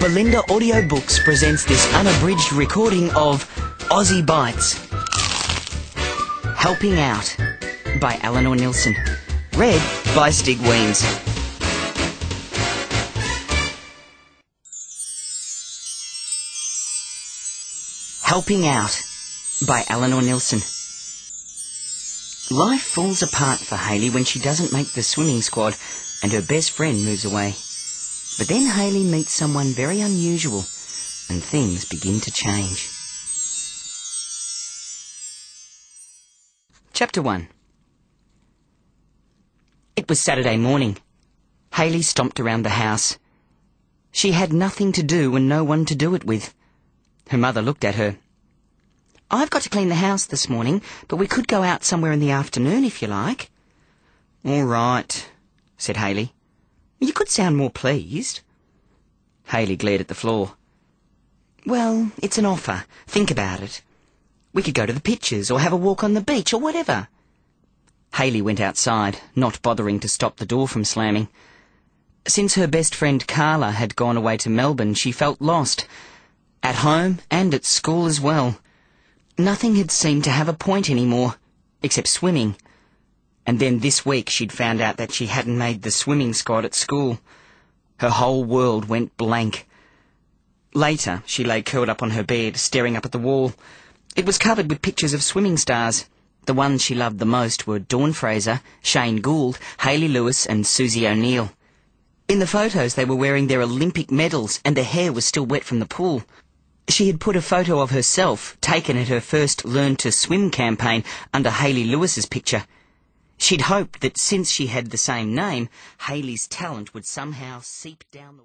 Belinda Audiobooks presents this unabridged recording of Aussie Bites. Helping Out by Eleanor Nilsson. Read by Stig Weems. Helping Out by Eleanor Nilsson. Life falls apart for Hayley when she doesn't make the swimming squad and her best friend moves away. But then Hayley meets someone very unusual and things begin to change. Chapter 1. It was Saturday morning. Hayley stomped around the house. She had nothing to do and no one to do it with. Her mother looked at her. "I've got to clean the house this morning, but we could go out somewhere in the afternoon if you like." "All right," said Hayley. "You could sound more pleased." Hayley glared at the floor. "Well, it's an offer. Think about it. We could go to the pictures or have a walk on the beach or whatever." Hayley went outside, not bothering to stop the door from slamming. Since her best friend Carla had gone away to Melbourne, she felt lost. At home and at school as well. Nothing had seemed to have a point anymore, except swimming. And then this week she'd found out that she hadn't made the swimming squad at school. Her whole world went blank. Later, she lay curled up on her bed, staring up at the wall. It was covered with pictures of swimming stars. The ones she loved the most were Dawn Fraser, Shane Gould, Hayley Lewis and Susie O'Neill. In the photos they were wearing their Olympic medals and their hair was still wet from the pool. She had put a photo of herself, taken at her first Learn to Swim campaign, under Hayley Lewis's picture. She'd hoped that since she had the same name, Hayley's talent would somehow seep down the